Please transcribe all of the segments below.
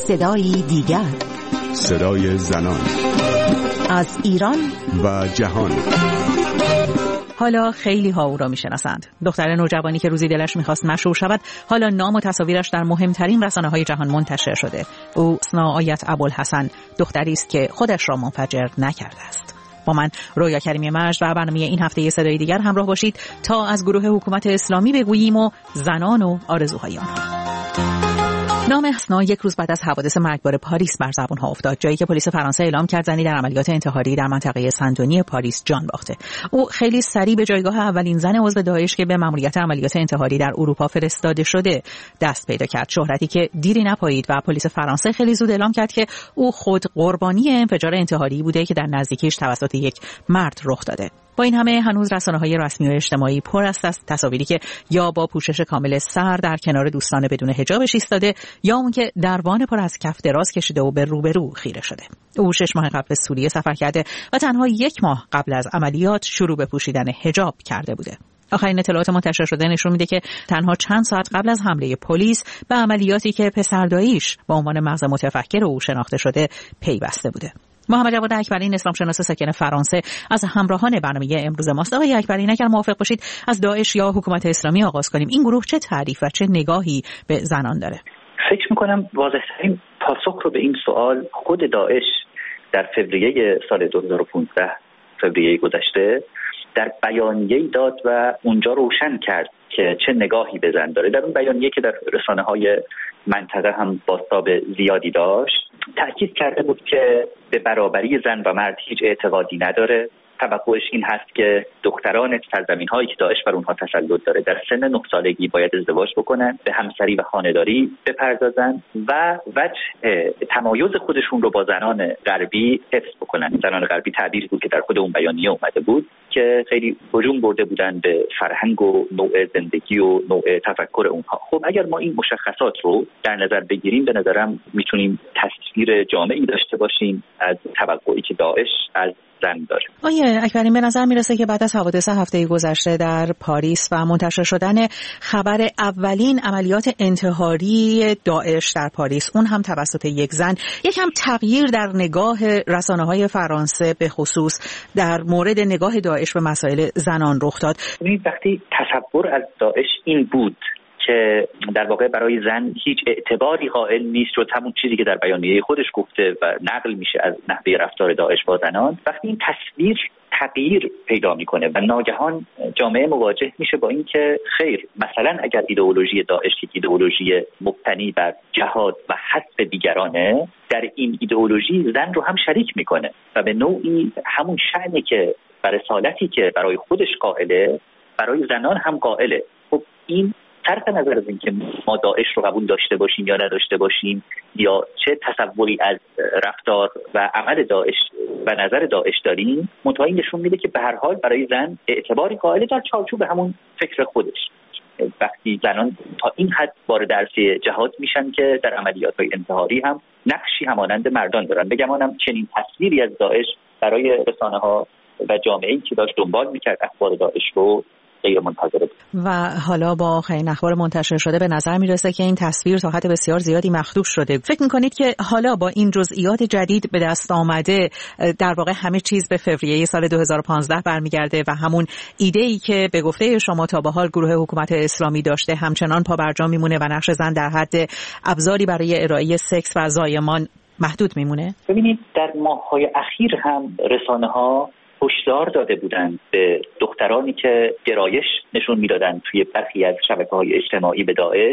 صدایی دیگر، صدای زنان از ایران و جهان. حالا خیلی ها او را میشناسند. دختر نوجوانی که روزی دلش میخواست مشهور شود، حالا نام و تصاویرش در مهمترین رسانه‌های جهان منتشر شده. او سنا آیت ابوالحسن دختری است که خودش را منفجر نکرده است. با من رویا کریمی مجد و برنامه این هفته صدای دیگر همراه باشید تا از گروه حکومت اسلامی بگوییم و زنان و آرزوهای آنها. نام اسنا یک روز بعد از حوادث مرگبار پاریس بر زبان‌ها افتاد، جایی که پلیس فرانسه اعلام کرد زنی در عملیات انتحاری در منطقه سن‌دنی پاریس جان باخته. او خیلی سریع به جایگاه اولین زن عضو داعش که به مأموریت عملیات انتحاری در اروپا فرستاده شده دست پیدا کرد، شهرتی که دیری نپایید و پلیس فرانسه خیلی زود اعلام کرد که او خود قربانی انفجار انتحاری بوده که در نزدیکیش توسط یک مرد رخ داده. با این همه هنوز رسانه‌های رسمی و اجتماعی پر است از تصاویری که یا با پوشش کامل سر در کنار دوستان بدون حجابش ایستاده یا اون که دروان پر از کف دراز کشیده و به روبرو خیره شده. او 6 ماه قبل به سوریه سفر کرده و تنها 1 ماه قبل از عملیات شروع به پوشیدن حجاب کرده بوده. آخرین اطلاعات منتشر شده نشون میده که تنها چند ساعت قبل از حمله پلیس به عملیاتی که پسرداییش به عنوان مغز متفکر او شناخته شده پیوسته بوده. محمد جواد اکبری، اسلام شناس ساکن فرانسه، از همراهان برنامه امروز ماست. آقای اکبری، اگر موافق باشید از داعش یا حکومت اسلامی آغاز کنیم. این گروه چه تعریف و چه نگاهی به زنان داره؟ فکر میکنم واضح‌ترین پاسخ رو به این سوال خود داعش در فوریه سال 2015 فوریه گذشته در بیانیه‌ای داد و اونجا روشن کرد که چه نگاهی به زن داره. در اون بیانیه که در رسانه‌های منطقه هم بازتاب زیادی داشت، تأکید کرده بود که به برابری زن و مرد هیچ اعتقادی نداره. توقعش این هست که دختران سرزمین‌هایی که داعش بر اونها تسلط داره در سن 9 سالگی باید ازدواج بکنن، به همسری و خانه‌داری بپردازن و وجه تمایز خودشون رو با زنان غربی حفظ بکنن. زنان غربی تعبیری بود که در خود اون بیانیه اومده بود که خیلی هجوم برده بودن به فرهنگ و نوع زندگی و نوع تفکر اونها. خب اگر ما این مشخصات رو در نظر بگیریم، به نظرم میتونیم تصویر جامعی داشته باشیم از توقعی که داعش از زن داره. آیه اکبری، به نظر میرسه که بعد از حوادث هفته گذشته در پاریس و منتشر شدن خبر اولین عملیات انتحاری داعش در پاریس، اون هم توسط یک زن، یکم تغییر در نگاه رسانه‌های فرانسه به خصوص در مورد نگاه داعش به مسائل زنان رخ داد. ببینید، وقتی تصور از داعش این بود که در واقع برای زن هیچ اعتباری قائل نیست، جز همون چیزی که در بیانیه خودش گفته و نقل میشه از نحوه رفتار داعش با زنان، وقتی این تصویر تغییر پیدا میکنه و ناگهان جامعه مواجه میشه با این که خیر، مثلا اگر ایدئولوژی داعش که ایدئولوژی مبتنی بر جهاد و حذف دیگرانه، در این ایدئولوژی زن رو هم شریک میکنه و به نوعی همون شأنی که بر رسالتی که برای خودش قائله برای زنان هم قائله. خب این صرف نظر از اینکه ما داعش رو قبول داشته باشیم یا نداشته باشیم یا چه تصوری از رفتار و عمل داعش و نظر داعش داریم، منتهی نشون میده که به هر حال برای زن اعتباری قائل در چارچوب همون فکر خودش. وقتی زنان تا این حد وارد عرصه جهاد میشن که در عملیات‌های انتحاری هم نقشی همانند مردان دارن، بگمانم چنین تصویری از داعش برای رسانه‌ها و جامعه‌ای که داشت دنبال میکرد اخبار داعش رو غیر منتظره بود. و حالا با آخرین اخبار منتشر شده به نظر میرسه که این تصویر تا حد بسیار زیادی مخدوش شده. فکر میکنید که حالا با این جزئیات جدید به دست آمده در واقع همه چیز به فوریه سال 2015 برمیگرده و همون ایده‌ای که به گفته شما تا به حال گروه حکومت اسلامی داشته همچنان پابرجا میمونه و نقش زن در حد ابزاری برای ارائه سکس و زایمان محدود میمونه؟ ببینید، در ماه‌های اخیر هم رسانه‌ها هشدار داده بودند به دخترانی که گرایش نشون میدادن توی برخی از شبکه‌های اجتماعی به داعش،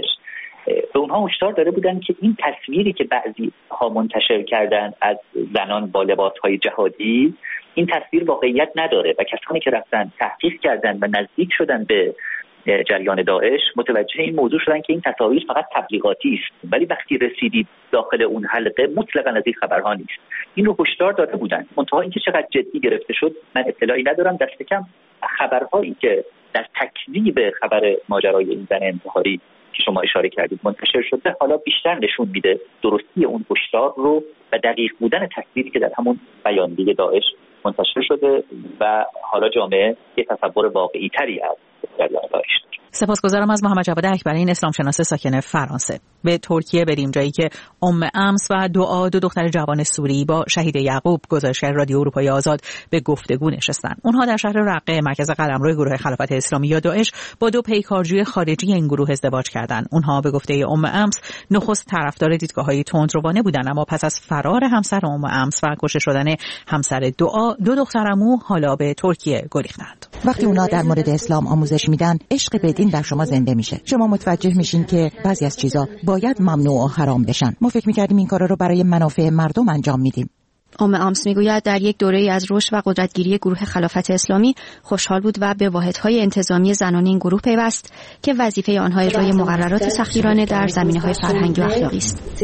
به اونها هشدار داده بودند که این تصویری که بعضی ها منتشر کردن از زنان با لباس‌های جهادی، این تصویر واقعیت نداره و کسانی که رفتن تحقیق کردن و نزدیک شدن به جریان داعش متوجه این موضوع شدن که این تصاویر فقط تبلیغاتی است، ولی وقتی رسیدید داخل اون حلقه مطلقاً از این خبرها نیست. این رو هشدار داده بودن. منتها اینکه چقدر جدی گرفته شد من اطلاعی ندارم. دست کم خبرهایی که در تکذیب خبر ماجرای این زن انتحاری که شما اشاره کردید منتشر شده، حالا بیشتر نشون میده درستی اون هشدار رو و دقیق بودن تصویری که در همون بیانیه داعش منتشر شده و حالا جامعه یه تصور واقعی تری از جریان داعش. سپاسگزارم از محمد جواد اکبری، این اسلام شناس ساکن فرانسه. به ترکیه بریم، جایی که امس و دو دختر جوان سوری با شهید یعقوب گزارشگر رادیو اروپای آزاد به گفتگو نشستند. اونها در شهر رقه، مرکز قلمرو گروه خلافت اسلامی یا داعش، با دو پیکارجوی خارجی این گروه ازدواج کردند. اونها به گفته امس نخست طرفدار دیدگاه‌های تندروانه بودند، اما پس از فرار همسر امس و کشته شدن همسر دو دخترعمو حالا به ترکیه گریختند. وقتی اونا در مورد اسلام آموزش میدن، عشق به دین در شما زنده میشه. شما متوجه میشین که بعضی از چیزا باید ممنوع و حرام بشن. ما فکر میکردیم این کارا رو برای منافع مردم انجام میدیم. امس میگوید در یک دوره‌ای از رشد و قدرتگیری گروه خلافت اسلامی خوشحال بود و به واحدهای انتظامی زنان این گروه پیوست که وظیفه آنها اجرای مقررات سختگیرانه در زمینه‌های فرهنگی و اخلاقی است.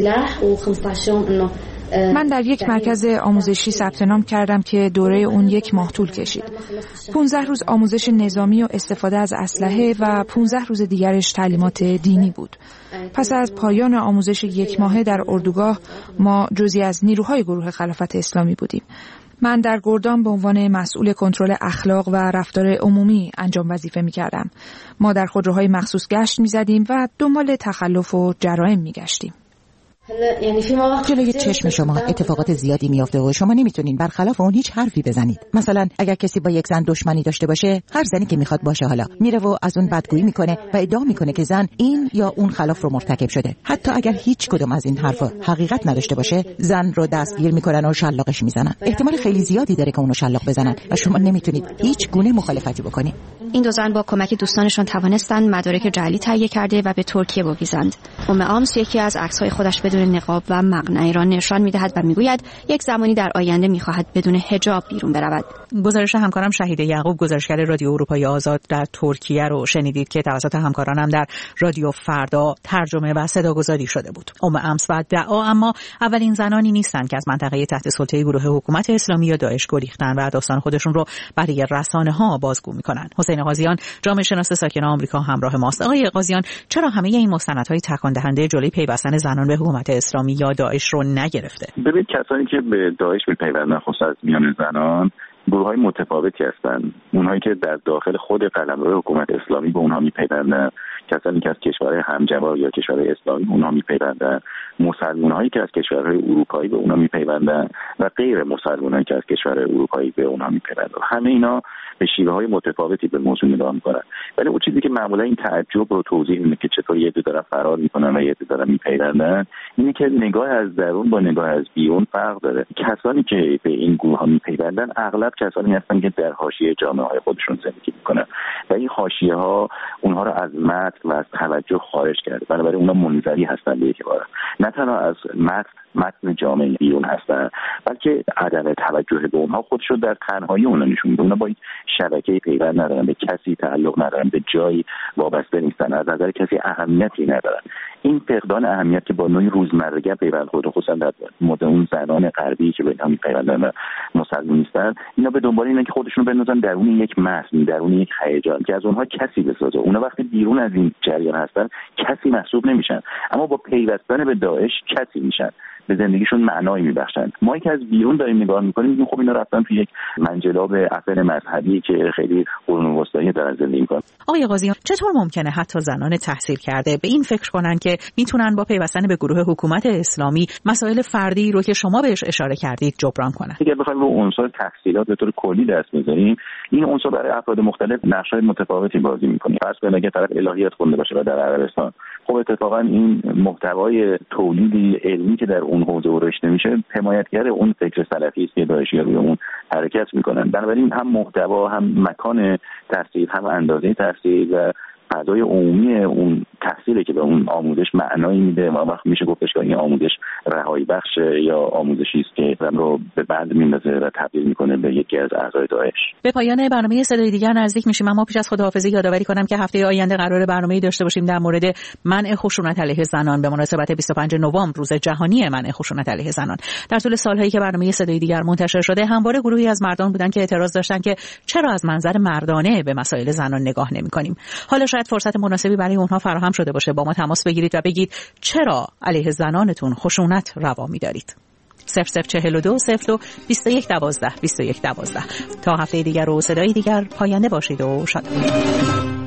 من در یک مرکز آموزشی ثبت نام کردم که دوره اون 1 ماه طول کشید. 15 روز آموزش نظامی و استفاده از اسلحه و 15 روز دیگرش تعلیمات دینی بود. پس از پایان آموزش 1 ماهه در اردوگاه، ما جزئی از نیروهای گروه خلافت اسلامی بودیم. من در گردان به عنوان مسئول کنترل اخلاق و رفتار عمومی انجام وظیفه می‌کردم. ما در خودروهای مخصوص گشت می‌زدیم و دنبال تخلف و جرایم می‌گشتیم. جلوی چشم شما اتفاقات زیادی میافته و شما نمیتونین برخلاف اون هیچ حرفی بزنید. مثلا اگر کسی با یک زن دشمنی داشته باشه، هر زنی که میخواد باشه، حالا میره و از اون بدگویی میکنه و ادعا میکنه که زن این یا اون خلاف رو مرتکب شده. حتی اگر هیچ کدوم از این حرفا حقیقت نداشته باشه، زن رو دستگیر میکنن و شلاقش میزنن. احتمال خیلی زیادی داره که اونو شلاق بزنن و شما نمیتونید هیچ گونه مخالفتی بکنید. این دو زن با کمک دوستانشون توانستند مدارک جعلی تهیه کرده و به ترکیه بگذارند. امس یکی از عکس‌های خودش بدون نقاب و مقنعه را نشان می‌دهد و میگوید یک زمانی در آینده می‌خواهد بدون حجاب بیرون برود. گزارش همکارم شهید یعقوب، گزارشگر رادیو اروپای آزاد در ترکیه رو شنیدید که توسط همکارانم در رادیو فردا ترجمه و صداگذاری شده بود. امس و دعا اما اولین زنانی نیستند که از منطقه تحت سلطه گروه حکومت اسلامی یا داعش گریختن و داستان خودشون رو برای رسانه‌ها بازگو می‌کنن. حسین قاضیان، جامعه شناس ساکن آمریکا، همراه ماست. آقای قاضیان، چرا همه این مستندهای تکان دهنده جلوی پیوستن زنان به حکومت اسلامی یا داعش رو نگرفته؟ ببینید، کسانی که به داعش میپیوندن خصوصا از میان زنان گروه‌های متفاوتی هستند. اونهایی که در داخل خود قلمرو حکومت اسلامی به اونها میپیوندن، کسانی که از کشورهای همجوار یا کشورهای اسلامی به اونها میپیوندن، مسلمان‌هایی که از کشورهای اروپایی به اونها میپیوندن و غیر مسلمان‌هایی که از کشورهای اروپایی به اونها میپیوندن. همه اینا به شیوه‌های متفاوتی به موضوع نگاه می‌کنن. ولی اون چیزی که معمولا این تعجب رو توضیح میده که چطور یه عده دارن فرار می‌کنن و یه عده دارن میپیوندن، اینه که نگاه از درون با نگاه از بیرون فرق داره. کسانی که به این گروه‌ها میپیوندن اغلب کسانی هستن که در حاشیه جامعه‌های خودشون زندگی می‌کنن و این حاشیه‌ها اونها رو از متن و از توجه خارج کرده. بنابراین اونها منزوی هستن به اعتبار نه تنها از متن جامعه بیرون هستن، بلکه عدم توجه به اونها خودش رو در تنهایی اونها نشون میده. اونها با شبکه پیوند ندارن، به کسی تعلق ندارن، به جایی وابسته نیستن، از نظر کسی اهمیتی ندارن. این فقدان اهمیت که با نوعی روزمرگی پیوند خود خصوصا در مورد اون زنان غربی که به اینها میپیوندن و مسلمان نیستن، اینا به دنبال اینن که خودشون رو بندازن درون یک متن، درون یک هیجان که از اونها کسی بسازه. اونا وقتی بیرون از این جریان هستن کسی محسوب نمیشن، اما با پیوستن به داعش کسی میشن، به زندگیشون معنایی میبخشن. ما که از بیرون داریم نگاه میکنیم میگیم خب اینا رفتن توی یک منجلاب افن مذهبی که خیلی قرون وسطایی دارن زندگی میکنن. آقای قاضیان، چطور ممکنه حتی زنان تحصیل کرده به این فکر کنن که میتونن با پیوستن به گروه حکومت اسلامی مسائل فردی رو که شما بهش اشاره کردید جبران کنن؟ اگر بخوایم رو عنصر تحصیلات به طور کلی دست بزنیم، این عنصر برای افراد مختلف نقش‌های متفاوتی بازی میکنه. فرض کنید اگه طرف الهیات خونده باشه و در عربستان، خب اتفاقا این محتوای تولیدی علمی که در اون حوزه رشد نمیشه، حمایتگر اون فکر سلفی است که داعشی‌ها روی اون حرکت میکنن. بنابراین هم محتوا، هم مکان تحصیل، هم اندازه تحصیل و فضای عمومی اون تحصیلی که به اون آموزش معنایی میده و وقت میشه گفتش که این آموزش رهایی بخش یا آموزشی است که آدم رو به بند میندازه و تبدیل میکنه به یکی از اعضای داعش. به پایان برنامه صدای دیگر نزدیک میشیم، اما پیش از خداحافظی یادآوری کنم که هفته آینده قرار برنامه‌ای داشته باشیم در مورد منع خشونت علیه زنان به مناسبت 25 نوامبر، روز جهانی منع خشونت علیه زنان. در طول سالهایی که برنامه صدای دیگر منتشر شده، همواره گروهی از مردان بودن که اعتراض داشتن که چرا از منظر مردانه به مسائل زنان نگاه نمی‌کنیم. حالا شاید فرصت مناسبی برای اونها فراهم شده باشه. با ما تماس بگیرید و بگید چرا علیه زنانتون خشونت روا می‌دارید. 0042 02 21 12 21 12. تا هفته دیگر و صدای دیگر، پاینده باشید و شاد باشید.